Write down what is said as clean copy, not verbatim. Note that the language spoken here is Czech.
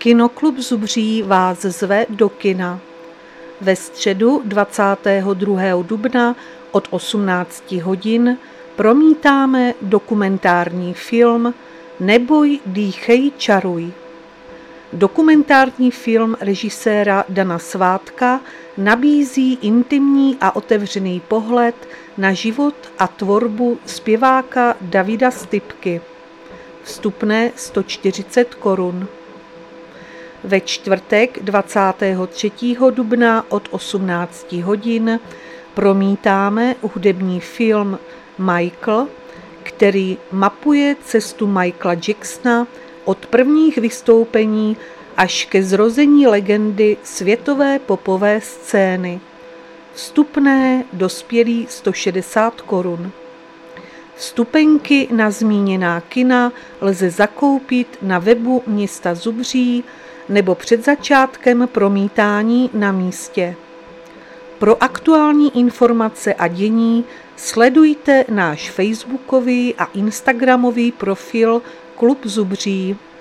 Kinoklub Zubří vás zve do kina. Ve středu 22. dubna od 18 hodin promítáme dokumentární film Neboj, dýchej, čaruj. Dokumentární film režiséra Dana Svátka nabízí intimní a otevřený pohled na život a tvorbu zpěváka Davida Stypky. Vstupné 140 korun. Ve čtvrtek 23. dubna od 18 hodin promítáme hudební film Michael, který mapuje cestu Michaela Jacksona od prvních vystoupení až ke zrození legendy světové popové scény. Vstupné dospělí 160 korun. Vstupenky na zmíněná kina lze zakoupit na webu města Zubří nebo před začátkem promítání na místě. Pro aktuální informace a dění sledujte náš facebookový a instagramový profil Klub Zubří.